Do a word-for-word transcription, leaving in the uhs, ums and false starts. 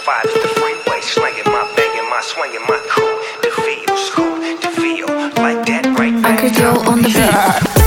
five to the freeway, slanging my banging my swinging my crew. DeVille, school, DeVille, like that right there. Anchor Joe on the beat.